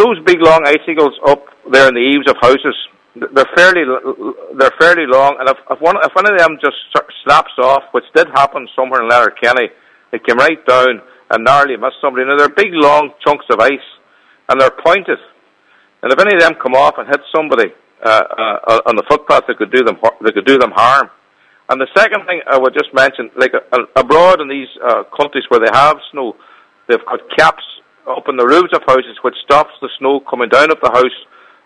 those big long icicles up there in the eaves of houses, they're fairly long, and if one of them just snaps off, which did happen somewhere in Letterkenny, it came right down and narrowly missed somebody. Now they're big long chunks of ice, and they're pointed, and if any of them come off and hit somebody on the footpath, they could do them harm. And the second thing I would just mention, like abroad in these countries where they have snow, they've got caps up in the roofs of houses which stops the snow coming down of the house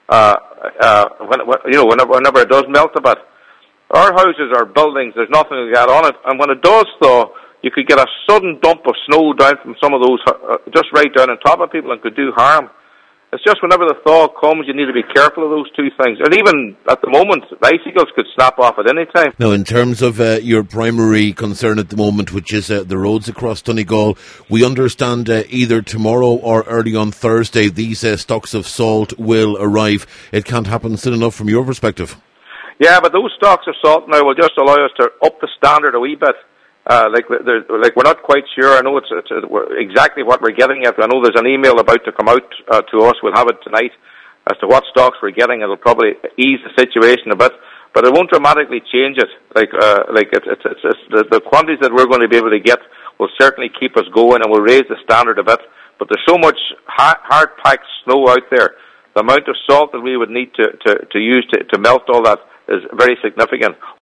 whenever it does melt a bit. Our houses are buildings, there's nothing to get on it, and when it does thaw, you could get a sudden dump of snow down from some of those, just right down on top of people, and could do harm. It's just whenever the thaw comes, you need to be careful of those two things. And even at the moment, the icicles could snap off at any time. Now, in terms of your primary concern at the moment, which is the roads across Donegal, we understand either tomorrow or early on Thursday, these stocks of salt will arrive. It can't happen soon enough from your perspective. Yeah, but those stocks of salt now will just allow us to up the standard a wee bit. We're not quite sure. I know it's exactly what we're getting at. I know there's an email about to come out to us. We'll have it tonight as to what stocks we're getting. It'll probably ease the situation a bit, but it won't dramatically change it. The quantities that we're going to be able to get will certainly keep us going and will raise the standard a bit. But there's so much hard-packed snow out there. The amount of salt that we would need to use to melt all that is very significant.